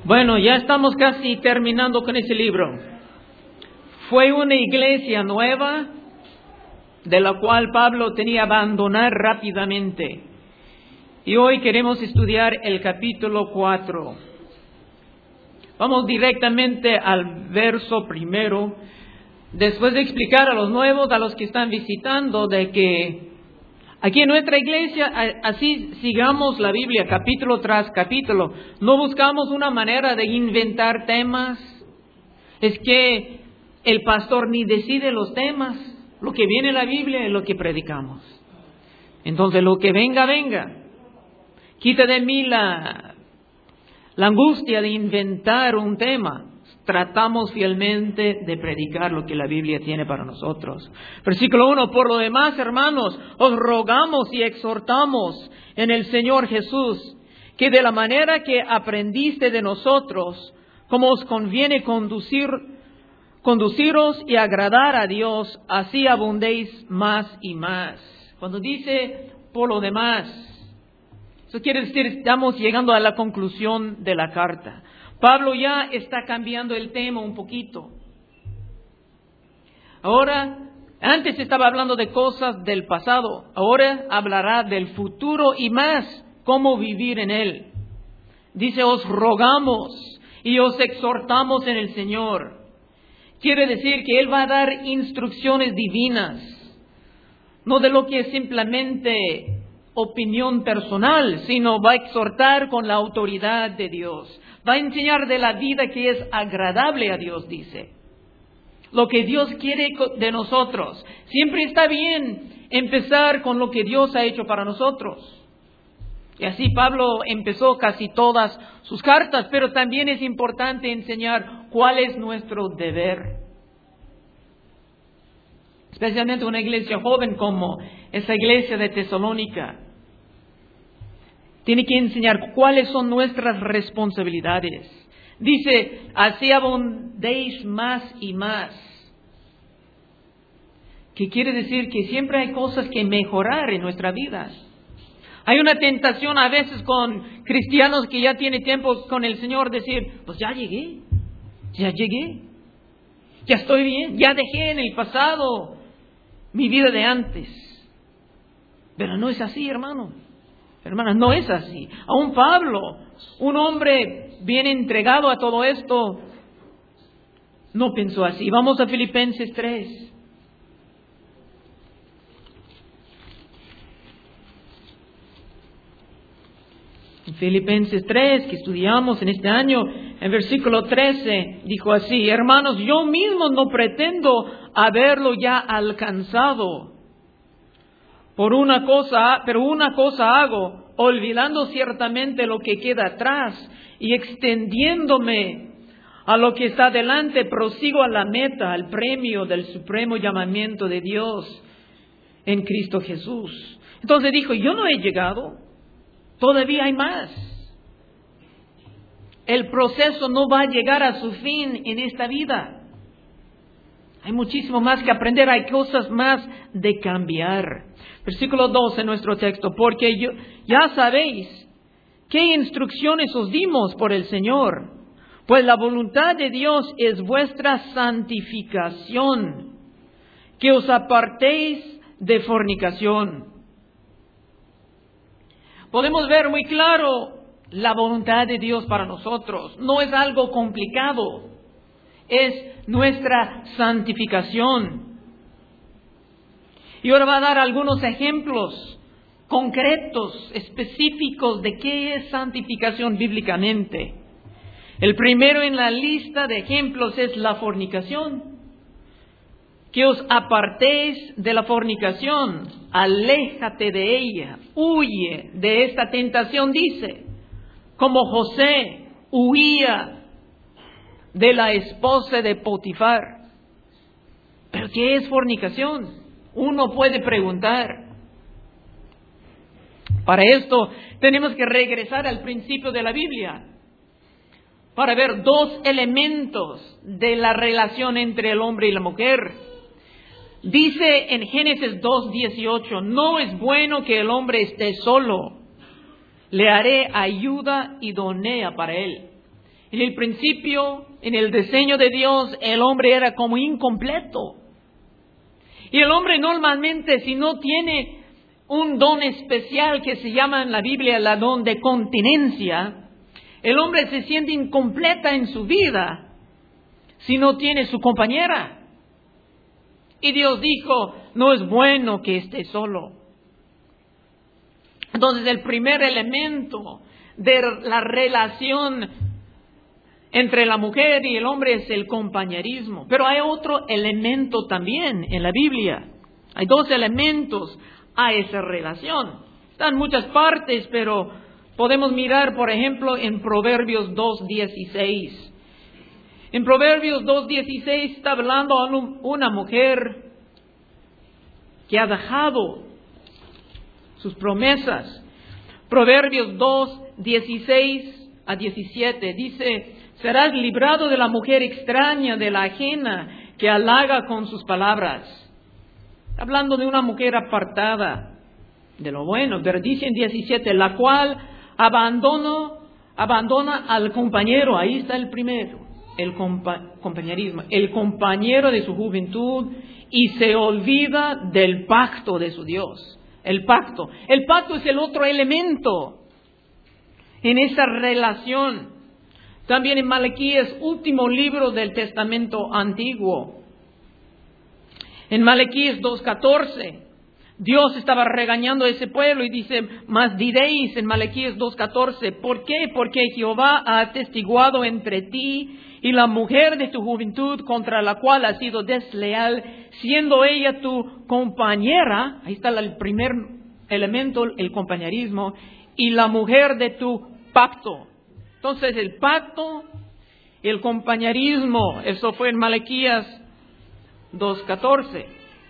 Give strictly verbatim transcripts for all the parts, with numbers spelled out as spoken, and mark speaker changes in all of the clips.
Speaker 1: Bueno, ya estamos casi terminando con ese libro. Fue una iglesia nueva de la cual Pablo tenía que abandonar rápidamente. Y hoy queremos estudiar el capítulo cuatro. Vamos directamente al verso primero. Después de explicar a los nuevos, a los que están visitando, de que aquí en nuestra iglesia, así sigamos la Biblia capítulo tras capítulo. No buscamos una manera de inventar temas. Es que el pastor ni decide los temas. Lo que viene en la Biblia es lo que predicamos. Entonces, lo que venga, venga. Quita de mí la, la angustia de inventar un tema. Tratamos fielmente de predicar lo que la Biblia tiene para nosotros. Versículo uno. Por lo demás, hermanos, os rogamos y exhortamos en el Señor Jesús, que de la manera que aprendiste de nosotros, como os conviene conducir, conduciros y agradar a Dios, así abundéis más y más. Cuando dice por lo demás, eso quiere decir, estamos llegando a la conclusión de la carta. Pablo ya está cambiando el tema un poquito. Ahora, antes estaba hablando de cosas del pasado. Ahora hablará del futuro y más, cómo vivir en él. Dice, os rogamos y os exhortamos en el Señor. Quiere decir que Él va a dar instrucciones divinas. No de lo que es simplemente opinión personal, sino va a exhortar con la autoridad de Dios. Va a enseñar de la vida que es agradable a Dios, dice. Lo que Dios quiere de nosotros. Siempre está bien empezar con lo que Dios ha hecho para nosotros. Y así Pablo empezó casi todas sus cartas, pero también es importante enseñar cuál es nuestro deber. Especialmente una iglesia joven como esa iglesia de Tesalónica. Tiene que enseñar cuáles son nuestras responsabilidades. Dice, así abundéis más y más. ¿Qué quiere decir? Que siempre hay cosas que mejorar en nuestra vida. Hay una tentación a veces con cristianos que ya tienen tiempo con el Señor decir, pues ya llegué, ya llegué, ya estoy bien, ya dejé en el pasado mi vida de antes. Pero no es así, hermano. Hermanas, no es así. Aún Pablo, un hombre bien entregado a todo esto, no pensó así. Vamos a Filipenses tres. En Filipenses tres, que estudiamos en este año, en versículo trece, dijo así, hermanos, yo mismo no pretendo haberlo ya alcanzado. Por una cosa, pero una cosa hago, olvidando ciertamente lo que queda atrás y extendiéndome a lo que está delante, prosigo a la meta, al premio del supremo llamamiento de Dios en Cristo Jesús. Entonces dijo, yo no he llegado, todavía hay más. El proceso no va a llegar a su fin en esta vida. Hay muchísimo más que aprender, hay cosas más de cambiar. Versículo dos en nuestro texto, porque yo, ya sabéis qué instrucciones os dimos por el Señor, pues la voluntad de Dios es vuestra santificación, que os apartéis de fornicación. Podemos ver muy claro la voluntad de Dios para nosotros, no es algo complicado, es nuestra santificación. Y ahora va a dar algunos ejemplos concretos, específicos de qué es santificación bíblicamente. El primero en la lista de ejemplos es la fornicación. Que os apartéis de la fornicación, aléjate de ella, huye de esta tentación, dice. Como José huía de la esposa de Potifar. ¿Pero qué es fornicación? Uno puede preguntar. Para esto tenemos que regresar al principio de la Biblia para ver dos elementos de la relación entre el hombre y la mujer. Dice en Génesis dos dieciocho, no es bueno que el hombre esté solo, le haré ayuda idónea para él. En el principio, en el diseño de Dios, el hombre era como incompleto. Y el hombre normalmente, si no tiene un don especial que se llama en la Biblia la don de continencia, el hombre se siente incompleta en su vida si no tiene su compañera. Y Dios dijo, no es bueno que esté solo. Entonces el primer elemento de la relación entre la mujer y el hombre es el compañerismo. Pero hay otro elemento también en la Biblia. Hay dos elementos a esa relación. Está en muchas partes, pero podemos mirar, por ejemplo, en Proverbios dos dieciséis. En Proverbios dos dieciséis está hablando a una mujer que ha dejado sus promesas. Proverbios dos dieciséis a diecisiete dice: serás librado de la mujer extraña, de la ajena, que halaga con sus palabras. Hablando de una mujer apartada de lo bueno, pero dice en diecisiete, la cual abandonó, abandona al compañero. Ahí está el primero, el compa- compañerismo, el compañero de su juventud, y se olvida del pacto de su Dios. El pacto. El pacto es el otro elemento en esa relación. También en Malaquías, último libro del Testamento Antiguo. En Malaquías dos catorce, Dios estaba regañando a ese pueblo y dice, mas diréis en Malaquías dos catorce, ¿por qué? Porque Jehová ha atestiguado entre ti y la mujer de tu juventud contra la cual has sido desleal, siendo ella tu compañera. Ahí está el primer elemento, el compañerismo, y la mujer de tu pacto. Entonces el pacto y el compañerismo, eso fue en Malaquías dos catorce.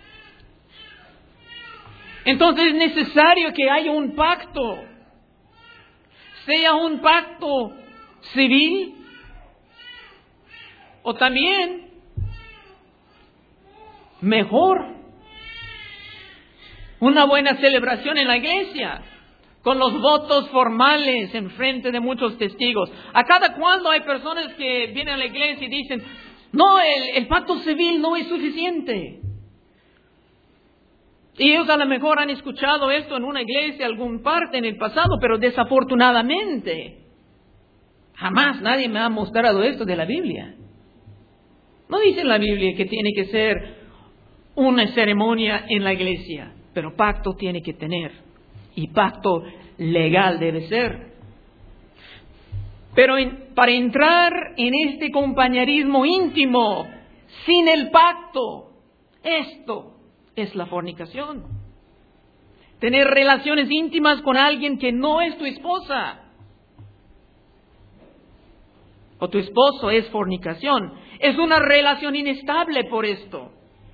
Speaker 1: Entonces es necesario que haya un pacto, sea un pacto civil o también mejor una buena celebración en la iglesia, con los votos formales en frente de muchos testigos. A cada cuando hay personas que vienen a la iglesia y dicen, no, el, el pacto civil no es suficiente. Y ellos a lo mejor han escuchado esto en una iglesia, algún parte en el pasado, pero desafortunadamente jamás nadie me ha mostrado esto de la Biblia. No dice en la Biblia que tiene que ser una ceremonia en la iglesia, pero pacto tiene que tener. Y pacto legal debe ser. Pero en, para entrar en este compañerismo íntimo, sin el pacto, esto es la fornicación. Tener relaciones íntimas con alguien que no es tu esposa o tu esposo es fornicación. Es una relación inestable por esto,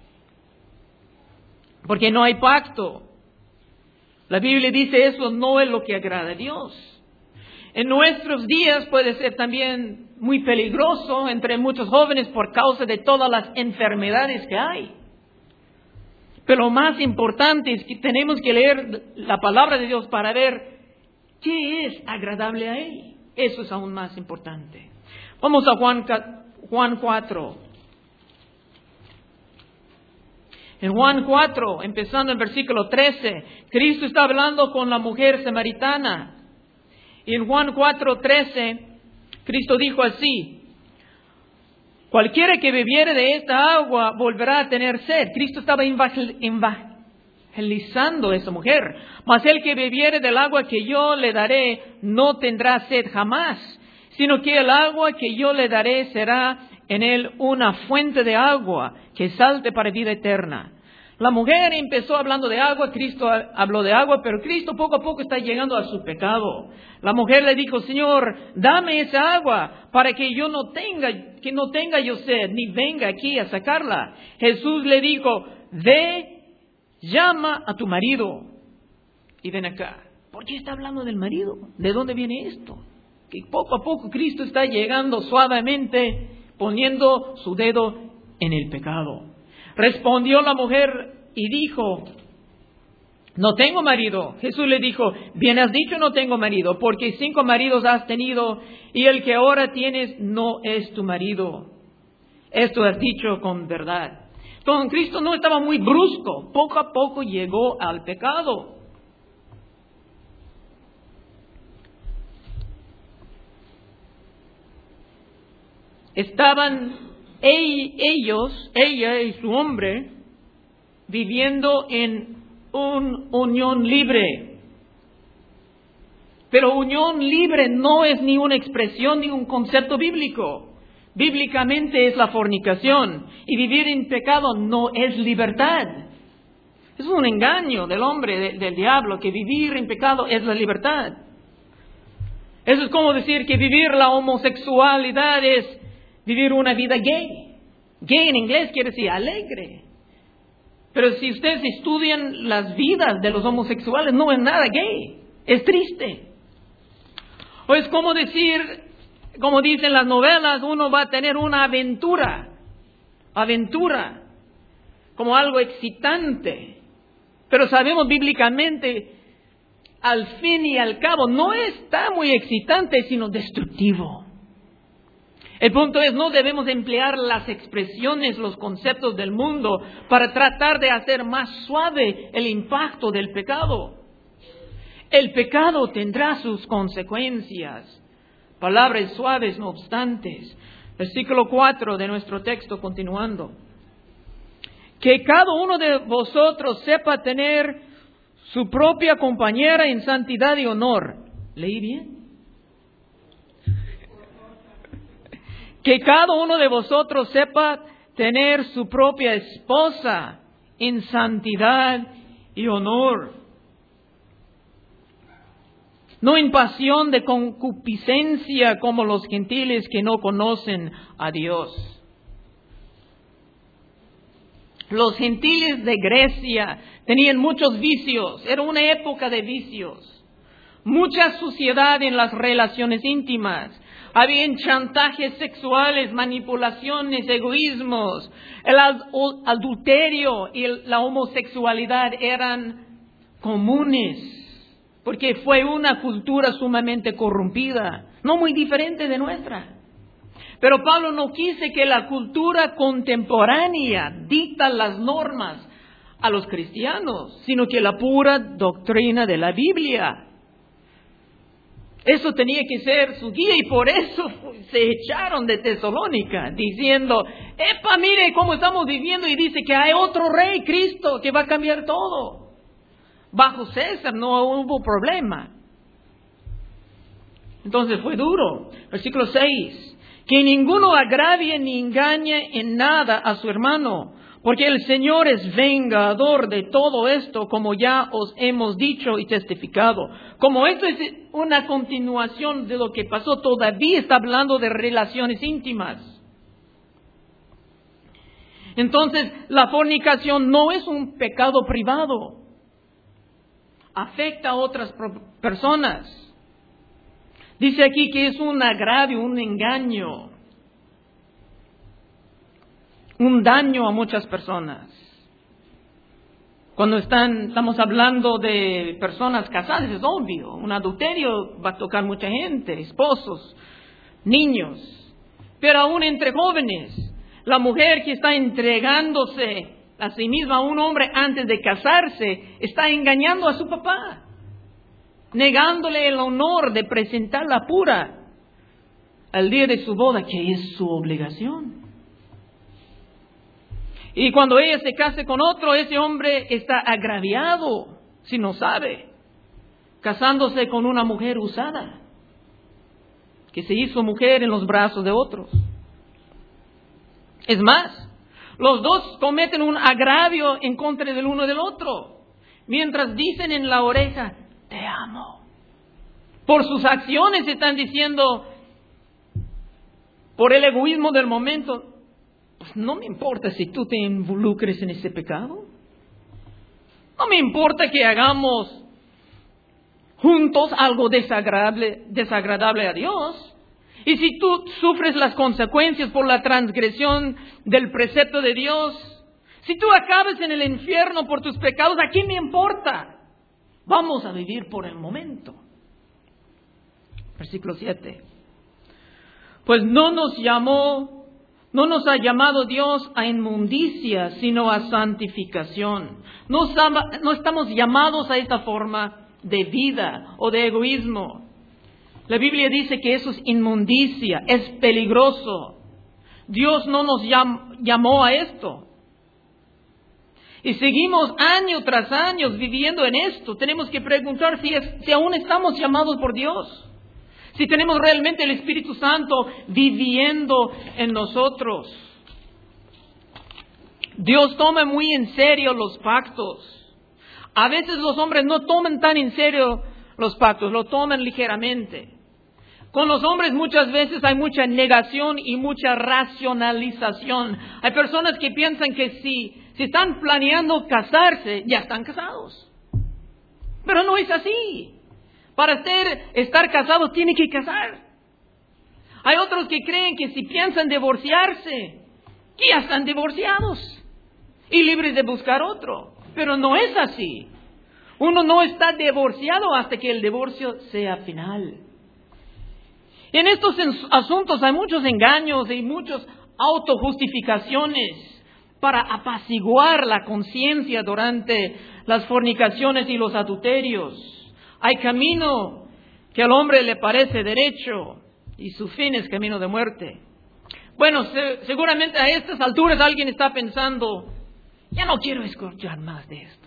Speaker 1: porque no hay pacto. La Biblia dice eso no es lo que agrada a Dios. En nuestros días puede ser también muy peligroso entre muchos jóvenes por causa de todas las enfermedades que hay. Pero lo más importante es que tenemos que leer la palabra de Dios para ver qué es agradable a Él. Eso es aún más importante. Vamos a Juan, Juan cuatro. En Juan cuatro, empezando en versículo trece, Cristo está hablando con la mujer samaritana. Y en Juan cuatro, trece, Cristo dijo así: cualquiera que bebiere de esta agua volverá a tener sed. Cristo estaba evangelizando a esa mujer. Mas el que bebiere del agua que yo le daré no tendrá sed jamás, sino que el agua que yo le daré será en él una fuente de agua que salte para vida eterna. La mujer empezó hablando de agua, Cristo habló de agua, pero Cristo poco a poco está llegando a su pecado. La mujer le dijo, Señor, dame esa agua para que yo no tenga, que no tenga yo sed, ni venga aquí a sacarla. Jesús le dijo, ve, llama a tu marido y ven acá. ¿Por qué está hablando del marido? ¿De dónde viene esto? Que poco a poco Cristo está llegando suavemente, poniendo su dedo en el pecado. Respondió la mujer y dijo, no tengo marido. Jesús le dijo, bien has dicho, no tengo marido, porque cinco maridos has tenido y el que ahora tienes no es tu marido. Esto has dicho con verdad. Entonces Cristo no estaba muy brusco, poco a poco llegó al pecado. Estaban ellos, ella y su hombre, viviendo en una unión libre. Pero unión libre no es ni una expresión ni un concepto bíblico. Bíblicamente es la fornicación. Y vivir en pecado no es libertad. Es un engaño del hombre, de, del diablo, que vivir en pecado es la libertad. Eso es como decir que vivir la homosexualidad es vivir una vida gay. Gay en inglés quiere decir alegre. Pero si ustedes estudian las vidas de los homosexuales, no es nada gay. Es triste. O es como decir, como dicen las novelas, uno va a tener una aventura. Aventura. Como algo excitante. Pero sabemos bíblicamente, al fin y al cabo, no está muy excitante, sino destructivo. El punto es, no debemos emplear las expresiones, los conceptos del mundo para tratar de hacer más suave el impacto del pecado. El pecado tendrá sus consecuencias. Palabras suaves, no obstantes. Versículo cuatro de nuestro texto, continuando. Que cada uno de vosotros sepa tener su propia compañera en santidad y honor. ¿Leí bien? Que cada uno de vosotros sepa tener su propia esposa en santidad y honor. No en pasión de concupiscencia como los gentiles que no conocen a Dios. Los gentiles de Grecia tenían muchos vicios. Era una época de vicios. Mucha suciedad en las relaciones íntimas. Habían chantajes sexuales, manipulaciones, egoísmos. El adulterio y la homosexualidad eran comunes. Porque fue una cultura sumamente corrompida. No muy diferente de nuestra. Pero Pablo no quiso que la cultura contemporánea dicta las normas a los cristianos, sino que la pura doctrina de la Biblia. Eso tenía que ser su guía y por eso se echaron de Tesalónica diciendo, epa, mire cómo estamos viviendo y dice que hay otro rey, Cristo, que va a cambiar todo. Bajo César no hubo problema. Entonces fue duro. Versículo seis. Que ninguno agravie ni engañe en nada a su hermano, porque el Señor es vengador de todo esto, como ya os hemos dicho y testificado. Como esto es una continuación de lo que pasó, todavía está hablando de relaciones íntimas. Entonces, la fornicación no es un pecado privado. Afecta a otras personas. Dice aquí que es un agravio, un engaño, un daño a muchas personas. Cuando están, estamos hablando de personas casadas, es obvio, un adulterio va a tocar mucha gente, esposos, niños, pero aún entre jóvenes, la mujer que está entregándose a sí misma a un hombre antes de casarse, está engañando a su papá. Negándole el honor de presentarla pura al día de su boda, que es su obligación. Y cuando ella se case con otro, ese hombre está agraviado, si no sabe, casándose con una mujer usada, que se hizo mujer en los brazos de otros. Es más, los dos cometen un agravio en contra del uno del otro, mientras dicen en la oreja, te amo. Por sus acciones están diciendo, por el egoísmo del momento, pues no me importa si tú te involucres en ese pecado. No me importa que hagamos juntos algo desagradable, desagradable a Dios. Y si tú sufres las consecuencias por la transgresión del precepto de Dios, si tú acabas en el infierno por tus pecados, ¿a quién me importa? Vamos a vivir por el momento. Versículo siete. Pues no nos llamó, no nos ha llamado Dios a inmundicia, sino a santificación. No, no estamos llamados a esta forma de vida o de egoísmo. La Biblia dice que eso es inmundicia, es peligroso. Dios no nos llam, llamó a esto. Y seguimos año tras año viviendo en esto. Tenemos que preguntar si, es, si aún estamos llamados por Dios. Si tenemos realmente el Espíritu Santo viviendo en nosotros. Dios toma muy en serio los pactos. A veces los hombres no toman tan en serio los pactos, lo toman ligeramente. Con los hombres muchas veces hay mucha negación y mucha racionalización. Hay personas que piensan que si, si están planeando casarse, ya están casados. Pero no es así. Para ser, estar casados tiene que casar. Hay otros que creen que si piensan divorciarse, ya están divorciados y libres de buscar otro. Pero no es así. Uno no está divorciado hasta que el divorcio sea final. En estos asuntos hay muchos engaños y muchas autojustificaciones para apaciguar la conciencia durante las fornicaciones y los adulterios. Hay camino que al hombre le parece derecho y su fin es camino de muerte. Bueno, se, seguramente a estas alturas alguien está pensando, ya no quiero escuchar más de esto.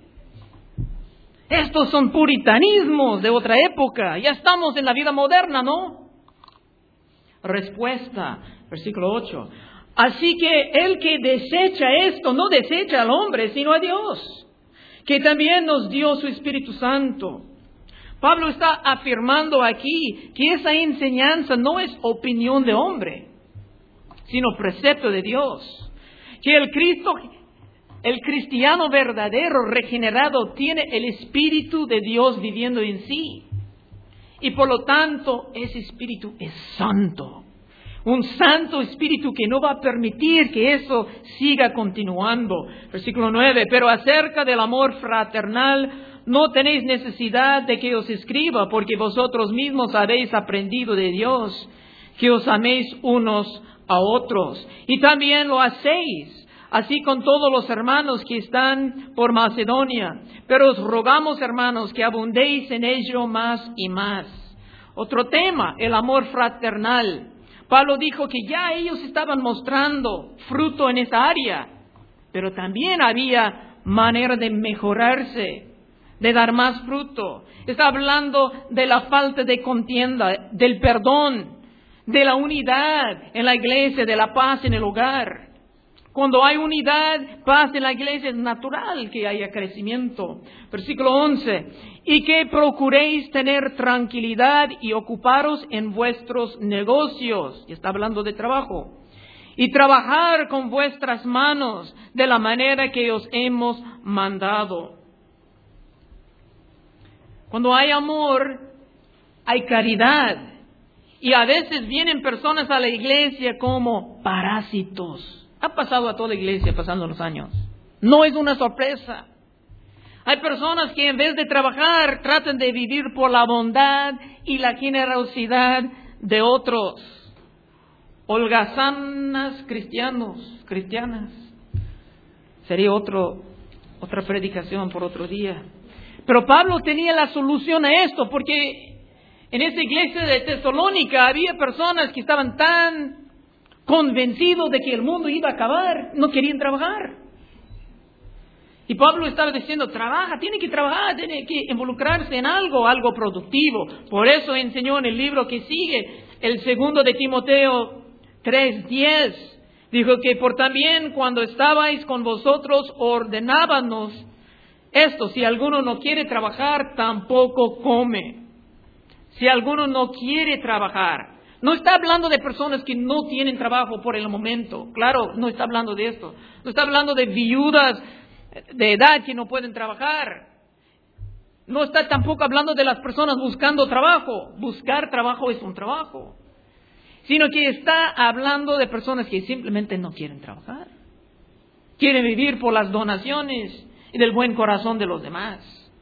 Speaker 1: Estos son puritanismos de otra época, ya estamos en la vida moderna, ¿no? Respuesta, versículo ocho. Así que el que desecha esto, no desecha al hombre, sino a Dios, que también nos dio su Espíritu Santo. Pablo está afirmando aquí que esa enseñanza no es opinión de hombre, sino precepto de Dios. Que el Cristo, el cristiano verdadero, regenerado, tiene el Espíritu de Dios viviendo en sí. Y por lo tanto, ese Espíritu es santo. Un santo Espíritu que no va a permitir que eso siga continuando. Versículo nueve. Pero acerca del amor fraternal, no tenéis necesidad de que os escriba, porque vosotros mismos habéis aprendido de Dios, que os améis unos a otros. Y también lo hacéis, así con todos los hermanos que están por Macedonia. Pero os rogamos, hermanos, que abundéis en ello más y más. Otro tema, el amor fraternal. Pablo dijo que ya ellos estaban mostrando fruto en esa área, pero también había manera de mejorarse, de dar más fruto. Está hablando de la falta de contienda, del perdón, de la unidad en la iglesia, de la paz en el hogar. Cuando hay unidad, paz en la iglesia, es natural que haya crecimiento. Versículo once. Y que procuréis tener tranquilidad y ocuparos en vuestros negocios. Y está hablando de trabajo. Y trabajar con vuestras manos de la manera que os hemos mandado. Cuando hay amor, hay caridad. Y a veces vienen personas a la iglesia como parásitos. Ha pasado a toda la iglesia pasando los años. No es una sorpresa. Hay personas que en vez de trabajar tratan de vivir por la bondad y la generosidad de otros. Holgazanas cristianos, cristianas. Sería otro, otra predicación por otro día. Pero Pablo tenía la solución a esto, porque en esa iglesia de Tesalónica había personas que estaban tan convencidos de que el mundo iba a acabar, no querían trabajar. Y Pablo estaba diciendo, trabaja, tiene que trabajar, tiene que involucrarse en algo, algo productivo. Por eso enseñó en el libro que sigue, el segundo de Timoteo tres diez, dijo que por también cuando estabais con vosotros ordenábanos esto, si alguno no quiere trabajar, tampoco come. Si alguno no quiere trabajar. No está hablando de personas que no tienen trabajo por el momento. Claro, no está hablando de esto. No está hablando de viudas de edad que no pueden trabajar. No está tampoco hablando de las personas buscando trabajo. Buscar trabajo es un trabajo. Sino que está hablando de personas que simplemente no quieren trabajar. Quieren vivir por las donaciones y del buen corazón de los demás.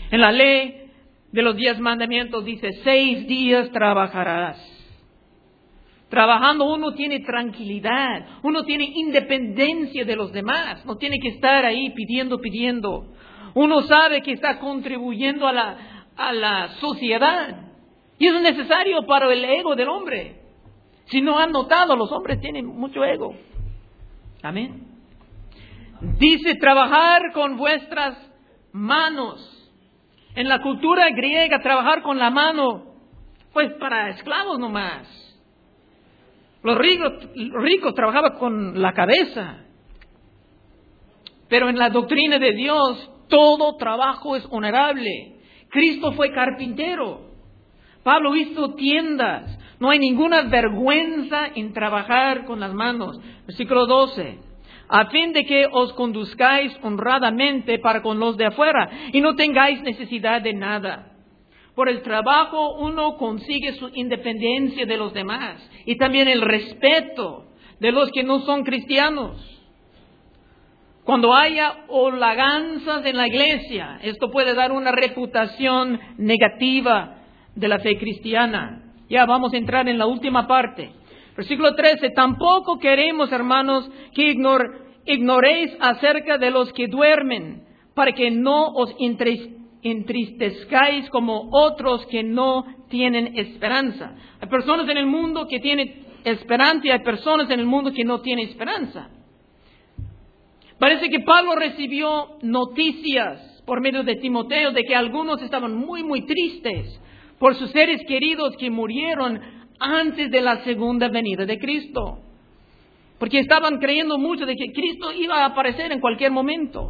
Speaker 1: En la ley de los diez mandamientos dice, seis días trabajarás. Trabajando uno tiene tranquilidad, uno tiene independencia de los demás, no tiene que estar ahí pidiendo, pidiendo. Uno sabe que está contribuyendo a la, a la sociedad y es necesario para el ego del hombre. Si no han notado, los hombres tienen mucho ego. Amén. Dice, trabajar con vuestras manos. En la cultura griega, trabajar con la mano, pues para esclavos nomás. Los ricos, los ricos trabajaban con la cabeza. Pero en la doctrina de Dios, todo trabajo es honorable. Cristo fue carpintero. Pablo hizo tiendas. No hay ninguna vergüenza en trabajar con las manos. Versículo doce. A fin de que os conduzcáis honradamente para con los de afuera y no tengáis necesidad de nada. Por el trabajo uno consigue su independencia de los demás y también el respeto de los que no son cristianos. Cuando haya holaganzas en la iglesia, esto puede dar una reputación negativa de la fe cristiana. Ya vamos a entrar en la última parte. Versículo trece. Tampoco queremos, hermanos, que ignor, ignoréis acerca de los que duermen, para que no os entristezcáis como otros que no tienen esperanza. Hay personas en el mundo que tienen esperanza y hay personas en el mundo que no tienen esperanza. Parece que Pablo recibió noticias por medio de Timoteo de que algunos estaban muy, muy tristes por sus seres queridos que murieron antes de la segunda venida de Cristo. Porque estaban creyendo mucho de que Cristo iba a aparecer en cualquier momento.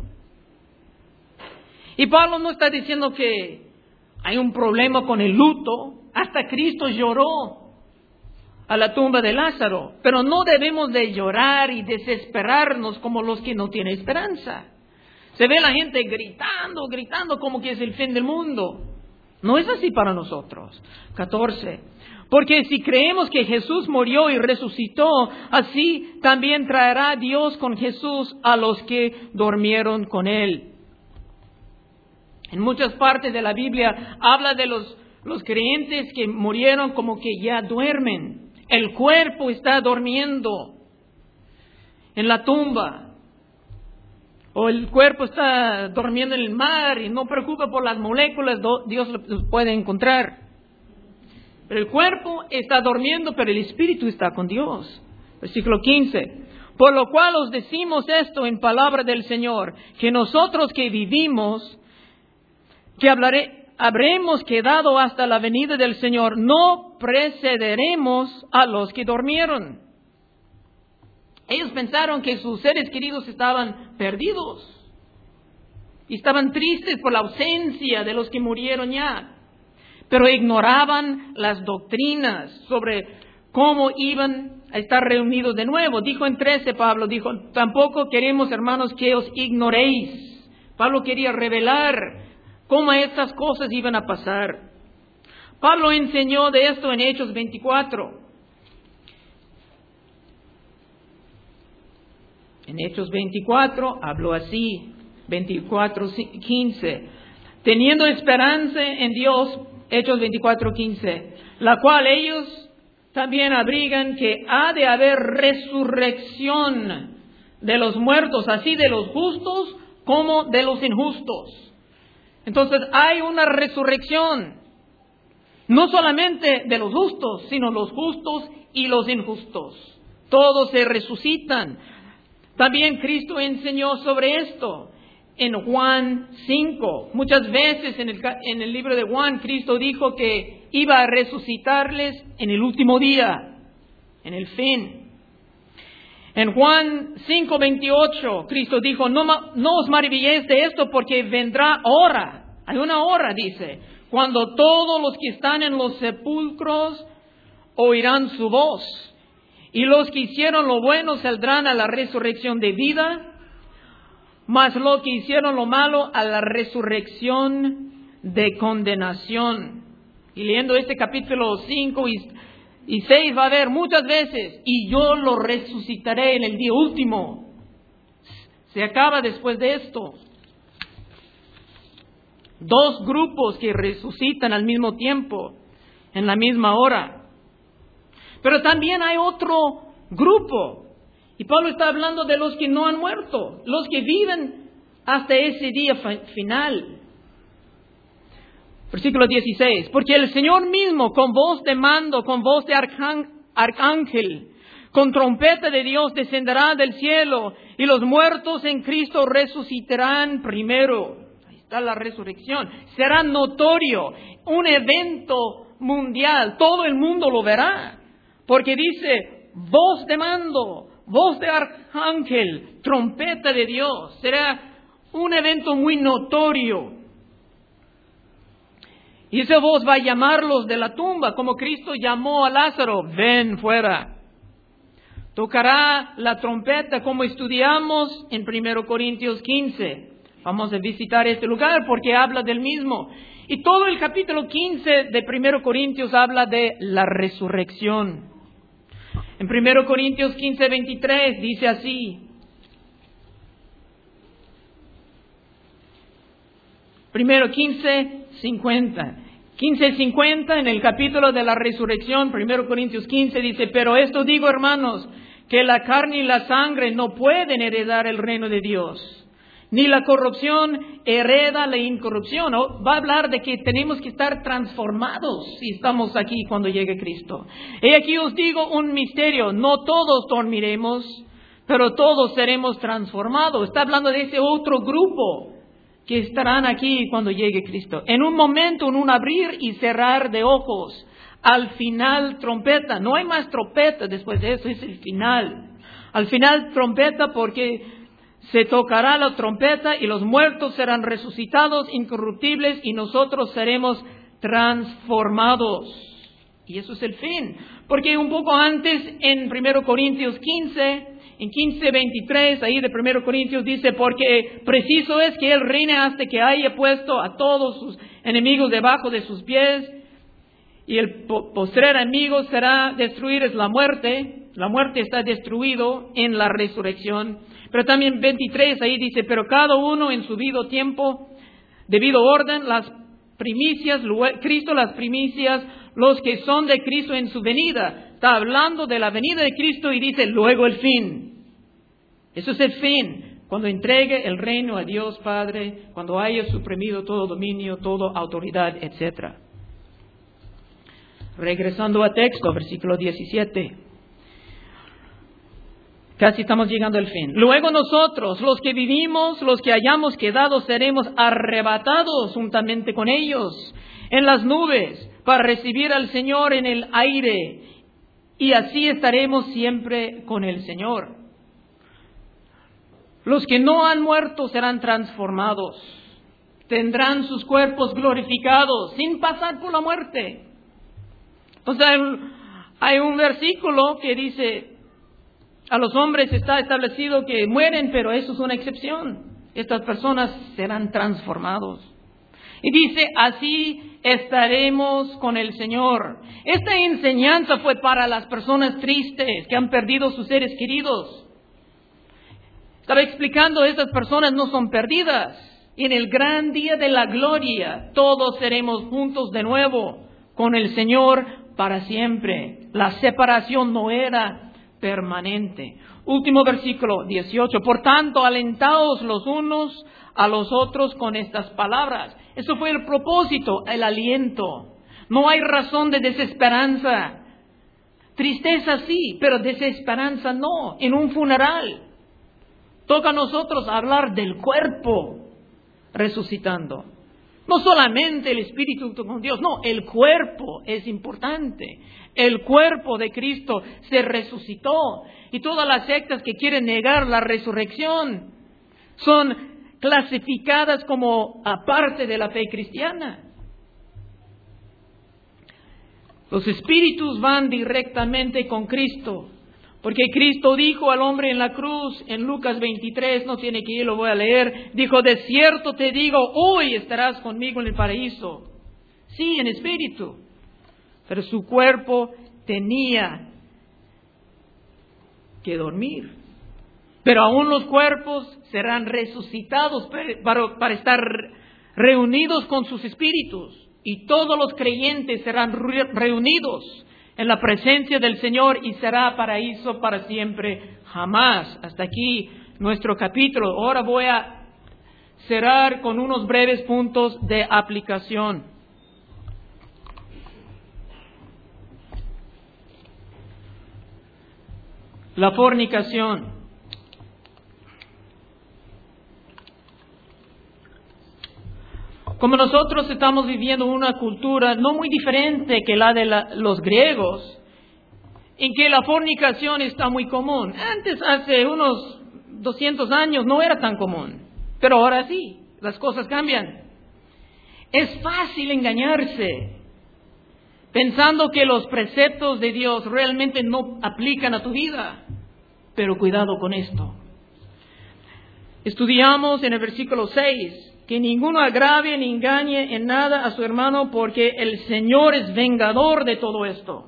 Speaker 1: Y Pablo no está diciendo que hay un problema con el luto. Hasta Cristo lloró a la tumba de Lázaro. Pero no debemos de llorar y desesperarnos como los que no tienen esperanza. Se ve la gente gritando, gritando como que es el fin del mundo. No es así para nosotros. catorce. Porque si creemos que Jesús murió y resucitó, así también traerá Dios con Jesús a los que durmieron con Él. En muchas partes de la Biblia habla de los, los creyentes que murieron como que ya duermen. El cuerpo está durmiendo en la tumba. O el cuerpo está durmiendo en el mar y no preocupa por las moléculas, Dios los puede encontrar. Pero el cuerpo está durmiendo, pero el espíritu está con Dios. Versículo quince. Por lo cual os decimos esto en palabra del Señor, que nosotros que vivimos, que hablaré, habremos quedado hasta la venida del Señor, no precederemos a los que durmieron. Ellos pensaron que sus seres queridos estaban perdidos. Y estaban tristes por la ausencia de los que murieron ya. Pero ignoraban las doctrinas sobre cómo iban a estar reunidos de nuevo. Dijo en trece Pablo, dijo, tampoco queremos, hermanos, que os ignoréis. Pablo quería revelar cómo estas cosas iban a pasar. Pablo enseñó de esto en Hechos veinticuatro. En Hechos veinticuatro habló así, veinticuatro quince. Teniendo esperanza en Dios, Hechos veinticuatro quince, la cual ellos también abrigan que ha de haber resurrección de los muertos, así de los justos como de los injustos. Entonces hay una resurrección, no solamente de los justos, sino los justos y los injustos. Todos se resucitan. También Cristo enseñó sobre esto en Juan cinco. Muchas veces en el, en el libro de Juan, Cristo dijo que iba a resucitarles en el último día, en el fin. En Juan cinco veintiocho, Cristo dijo, no, no os maravilléis de esto, porque vendrá hora, hay una hora, dice, cuando todos los que están en los sepulcros oirán su voz. Y los que hicieron lo bueno saldrán a la resurrección de vida, mas los que hicieron lo malo a la resurrección de condenación. Y leyendo este capítulo cinco y, y seis va a ver muchas veces, y yo lo resucitaré en el día último. Se acaba después de esto. Dos grupos que resucitan al mismo tiempo, en la misma hora. Pero también hay otro grupo. Y Pablo está hablando de los que no han muerto, los que viven hasta ese día final. Versículo dieciséis. Porque el Señor mismo, con voz de mando, con voz de arcángel, con trompeta de Dios, descenderá del cielo, y los muertos en Cristo resucitarán primero. Ahí está la resurrección. Será notorio, un evento mundial. Todo el mundo lo verá. Porque dice, voz de mando, voz de arcángel, trompeta de Dios. Será un evento muy notorio. Y esa voz va a llamarlos de la tumba, como Cristo llamó a Lázaro, ven fuera. Tocará la trompeta, como estudiamos en primero Corintios quince. Vamos a visitar este lugar porque habla del mismo. Y todo el capítulo quince de primero Corintios habla de la resurrección. En primero Corintios quince, veintitrés dice así. Primero quince, cincuenta. quince, cincuenta en el capítulo de la resurrección, primero Corintios quince dice, pero esto digo, hermanos, que la carne y la sangre no pueden heredar el reino de Dios, ni la corrupción hereda la incorrupción. ¿No? Va a hablar de que tenemos que estar transformados si estamos aquí cuando llegue Cristo. Y aquí os digo un misterio, no todos dormiremos, pero todos seremos transformados. Está hablando de ese otro grupo que estarán aquí cuando llegue Cristo. En un momento, en un abrir y cerrar de ojos, al final trompeta. No hay más trompeta después de eso, es el final. Al final trompeta porque se tocará la trompeta y los muertos serán resucitados, incorruptibles, y nosotros seremos transformados. Y eso es el fin. Porque un poco antes, en primero Corintios quince, en quince veintitrés, ahí de primero Corintios dice, porque preciso es que Él reine hasta que haya puesto a todos sus enemigos debajo de sus pies, y el postrer enemigo será destruir, es la muerte. La muerte está destruido en la resurrección. Pero también veintitrés, ahí dice, pero cada uno en su debido tiempo, debido orden, las primicias, Cristo las primicias, los que son de Cristo en su venida. Está hablando de la venida de Cristo y dice, luego el fin. Eso es el fin. Cuando entregue el reino a Dios Padre, cuando haya suprimido todo dominio, toda autoridad, etcétera. Regresando a texto, versículo diecisiete. Casi estamos llegando al fin. Luego nosotros, los que vivimos, los que hayamos quedado, seremos arrebatados juntamente con ellos en las nubes para recibir al Señor en el aire. Y así estaremos siempre con el Señor. Los que no han muerto serán transformados. Tendrán sus cuerpos glorificados sin pasar por la muerte. O sea, hay un, hay un versículo que dice, a los hombres está establecido que mueren, pero eso es una excepción. Estas personas serán transformados. Y dice, así estaremos con el Señor. Esta enseñanza fue para las personas tristes que han perdido sus seres queridos. Estaba explicando, estas personas no son perdidas. Y en el gran día de la gloria, todos seremos juntos de nuevo con el Señor para siempre. La separación no era permanente. Último versículo dieciocho. Por tanto, alentaos los unos a los otros con estas palabras. Eso fue el propósito, el aliento. No hay razón de desesperanza. Tristeza sí, pero desesperanza no. En un funeral toca a nosotros hablar del cuerpo resucitando. No solamente el espíritu con Dios, no, el cuerpo es importante. El cuerpo de Cristo se resucitó. Y todas las sectas que quieren negar la resurrección son clasificadas como aparte de la fe cristiana. Los espíritus van directamente con Cristo. Porque Cristo dijo al hombre en la cruz, en Lucas veintitrés, no tiene que ir, lo voy a leer, dijo, de cierto te digo, hoy estarás conmigo en el paraíso. Sí, en espíritu. Pero su cuerpo tenía que dormir. Pero aún los cuerpos serán resucitados para, para estar reunidos con sus espíritus, y todos los creyentes serán re- reunidos en la presencia del Señor y será paraíso para siempre, jamás. Hasta aquí nuestro capítulo. Ahora voy a cerrar con unos breves puntos de aplicación. La fornicación. Como nosotros estamos viviendo una cultura no muy diferente que la de la, los griegos, en que la fornicación está muy común. Antes, hace unos doscientos años, no era tan común, pero ahora sí, las cosas cambian. Es fácil engañarse, pensando que los preceptos de Dios realmente no aplican a tu vida. Pero cuidado con esto. Estudiamos en el versículo seis, que ninguno agravie ni engañe en nada a su hermano, porque el Señor es vengador de todo esto.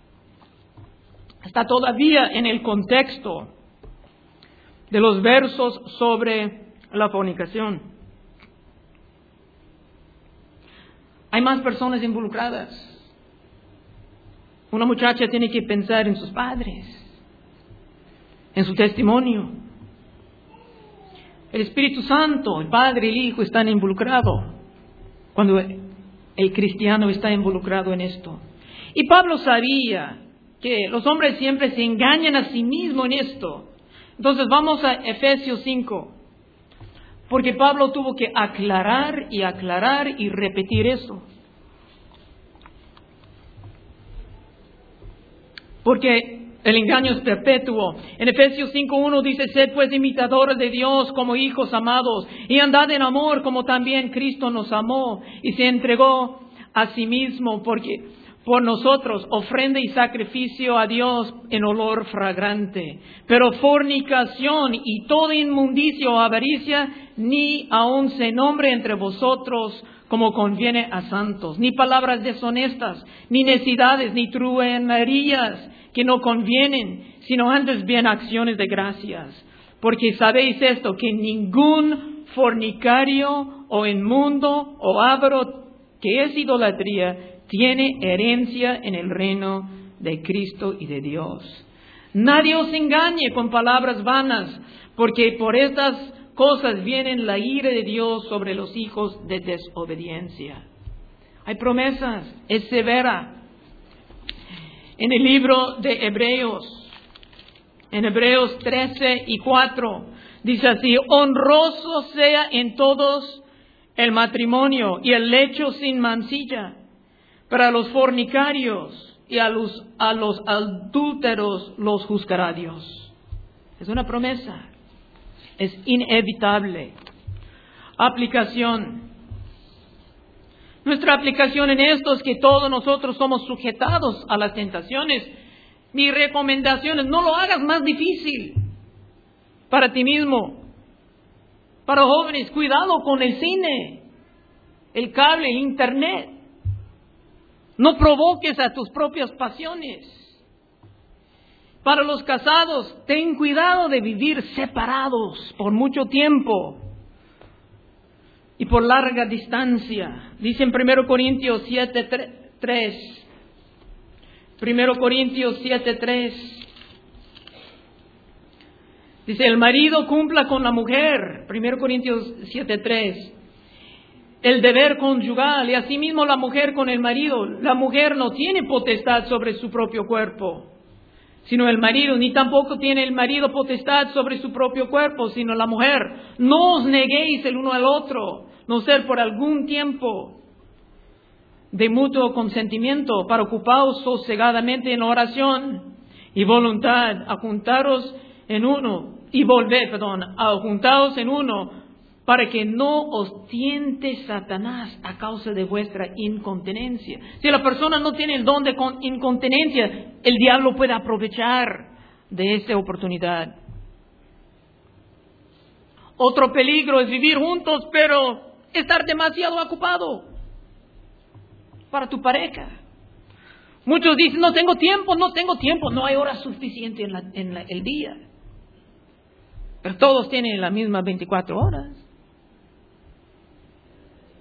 Speaker 1: Está todavía en el contexto de los versos sobre la fornicación. Hay más personas involucradas. Una muchacha tiene que pensar en sus padres, en su testimonio. El Espíritu Santo, el Padre y el Hijo están involucrados cuando el cristiano está involucrado en esto. Y Pablo sabía que los hombres siempre se engañan a sí mismos en esto. Entonces vamos a Efesios cinco, porque Pablo tuvo que aclarar y aclarar y repetir eso. Porque el engaño es perpetuo. En Efesios cinco uno dice, sed pues imitadores de Dios como hijos amados, y andad en amor como también Cristo nos amó y se entregó a sí mismo porque por nosotros, ofrenda y sacrificio a Dios en olor fragante. Pero fornicación y toda inmundicia o avaricia ni aun se nombre entre vosotros como conviene a santos, ni palabras deshonestas, ni necedades, ni truanerías que no convienen, sino antes bien acciones de gracias. Porque sabéis esto, que ningún fornicario o inmundo o avaro, que es idolatría, tiene herencia en el reino de Cristo y de Dios. Nadie os engañe con palabras vanas, porque por estas cosas viene la ira de Dios sobre los hijos de desobediencia. Hay promesas, es severa. En el libro de Hebreos, en Hebreos trece y cuatro, dice así, honroso sea en todos el matrimonio y el lecho sin mancilla, pero a los fornicarios y a los, a los adúlteros los juzgará Dios. Es una promesa, es inevitable. Aplicación. Nuestra aplicación en esto es que todos nosotros somos sujetados a las tentaciones. Mi recomendación es no lo hagas más difícil para ti mismo. Para jóvenes, cuidado con el cine, el cable, el internet. No provoques a tus propias pasiones. Para los casados, ten cuidado de vivir separados por mucho tiempo y por larga distancia. Dice en primero Corintios siete tres. primero Corintios siete tres. Dice, el marido cumpla con la mujer. primero Corintios siete tres. El deber conyugal y asimismo la mujer con el marido. La mujer no tiene potestad sobre su propio cuerpo, sino el marido, ni tampoco tiene el marido potestad sobre su propio cuerpo, sino la mujer. No os neguéis el uno al otro, no ser por algún tiempo de mutuo consentimiento, para ocuparos sosegadamente en oración y voluntad, a juntaros en uno, y volver, perdón, a juntaros en uno, para que no os tiente Satanás a causa de vuestra incontinencia. Si la persona no tiene el don de incontinencia, el diablo puede aprovechar de esta oportunidad. Otro peligro es vivir juntos, pero estar demasiado ocupado para tu pareja. Muchos dicen, no tengo tiempo, no tengo tiempo, no hay horas suficientes en, la, en la, el día. Pero todos tienen las mismas veinticuatro horas.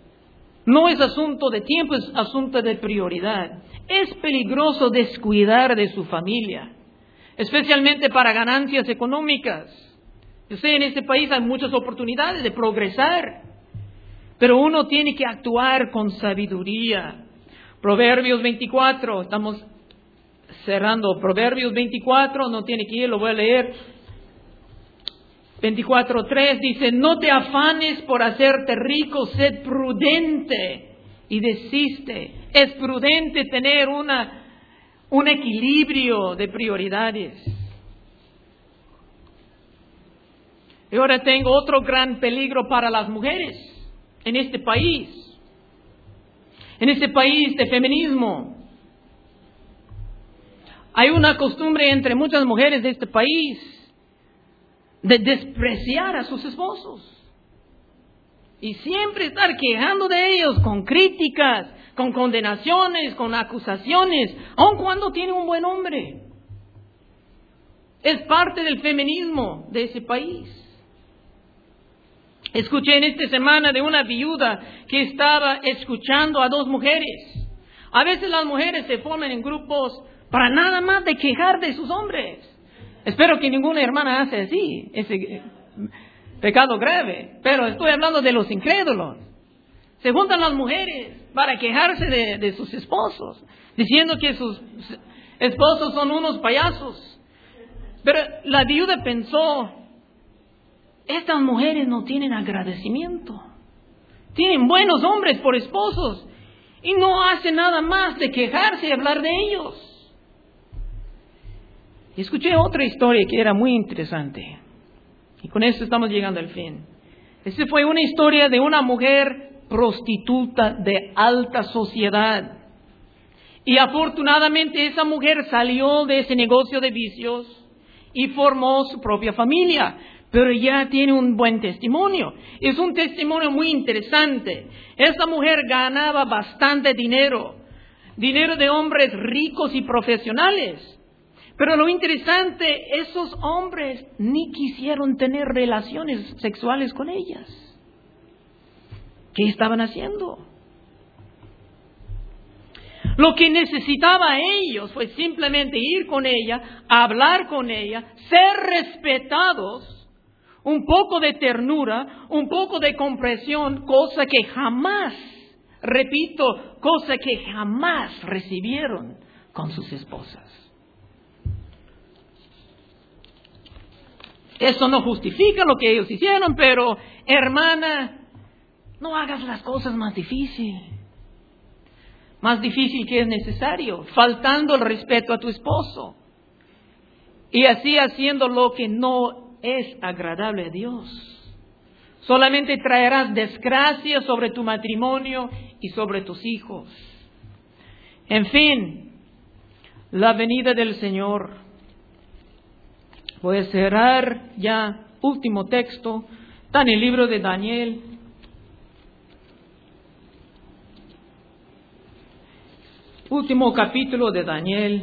Speaker 1: No es asunto de tiempo, es asunto de prioridad. Es peligroso descuidar de su familia, especialmente para ganancias económicas. Yo sé, en este país hay muchas oportunidades de progresar, pero uno tiene que actuar con sabiduría. Proverbios veinticuatro, estamos cerrando. Proverbios veinticuatro, no tiene que ir, lo voy a leer. veinticuatro tres dice: no te afanes por hacerte rico, sed prudente y desiste. Es prudente tener una, un equilibrio de prioridades. Y ahora tengo otro gran peligro para las mujeres en este país. En este país de feminismo. Hay una costumbre entre muchas mujeres de este país de despreciar a sus esposos. Y siempre estar quejando de ellos con críticas, con condenaciones, con acusaciones, aun cuando tiene un buen hombre. Es parte del feminismo de ese país. Escuché en esta semana de una viuda que estaba escuchando a dos mujeres. A veces las mujeres se forman en grupos para nada más de quejar de sus hombres. Espero que ninguna hermana hace así, ese pecado grave. Pero estoy hablando de los incrédulos. Se juntan las mujeres para quejarse de, de sus esposos, diciendo que sus esposos son unos payasos. Pero la viuda pensó: estas mujeres no tienen agradecimiento. Tienen buenos hombres por esposos y no hacen nada más de quejarse y hablar de ellos. Y escuché otra historia que era muy interesante. Y con esto estamos llegando al fin. Esta fue una historia de una mujer prostituta de alta sociedad. Y afortunadamente esa mujer salió de ese negocio de vicios y formó su propia familia. Pero ya tiene un buen testimonio. Es un testimonio muy interesante. Esta mujer ganaba bastante dinero. Dinero de hombres ricos y profesionales. Pero lo interesante, esos hombres ni quisieron tener relaciones sexuales con ellas. ¿Qué estaban haciendo? Lo que necesitaba ellos fue simplemente ir con ella, hablar con ella, ser respetados, un poco de ternura, un poco de comprensión, cosa que jamás, repito, cosa que jamás recibieron con sus esposas. Eso no justifica lo que ellos hicieron, pero hermana, no hagas las cosas más difíciles. Más difícil que es necesario, faltando el respeto a tu esposo. Y así haciendo lo que no es agradable a Dios. Solamente traerás desgracia sobre tu matrimonio y sobre tus hijos. En fin, la venida del Señor. Voy a cerrar ya, último texto, está en el libro de Daniel. Último capítulo de Daniel.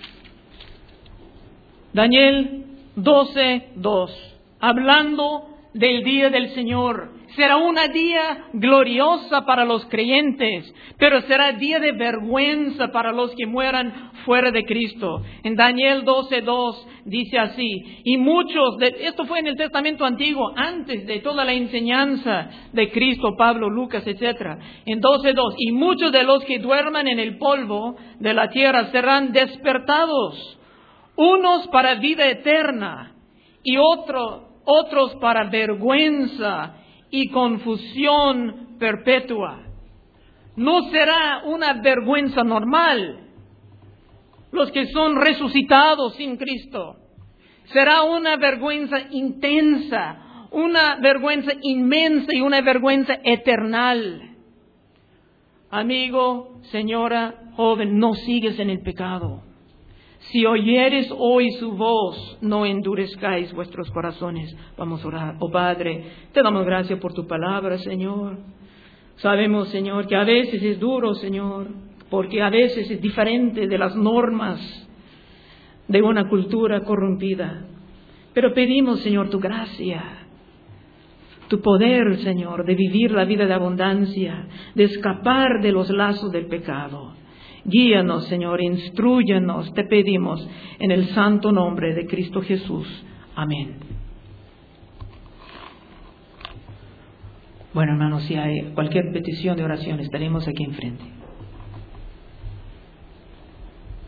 Speaker 1: Daniel doce, dos. Hablando del día del Señor. Será una día gloriosa para los creyentes, pero será día de vergüenza para los que mueran fuera de Cristo. En Daniel doce, dos dice así: y muchos, de, esto fue en el Testamento Antiguo, antes de toda la enseñanza de Cristo, Pablo, Lucas, etcétera. En doce, dos, y muchos de los que duerman en el polvo de la tierra serán despertados, unos para vida eterna y otro, otros para vergüenza y confusión perpetua. No será una vergüenza normal los que son resucitados sin Cristo. Será una vergüenza intensa, una vergüenza inmensa y una vergüenza eternal. Amigo, señora, joven, no sigues en el pecado. Si oyeres hoy su voz, no endurezcáis vuestros corazones. Vamos a orar. Oh Padre, te damos gracias por tu palabra, Señor. Sabemos, Señor, que a veces es duro, Señor, porque a veces es diferente de las normas de una cultura corrompida. Pero pedimos, Señor, tu gracia tu poder, Señor, de vivir la vida de abundancia, de escapar de los lazos del pecado. Guíanos, Señor, instrúyenos, te pedimos, en el santo nombre de Cristo Jesús. Amén. Bueno, hermanos, si hay cualquier petición de oración, estaremos aquí enfrente.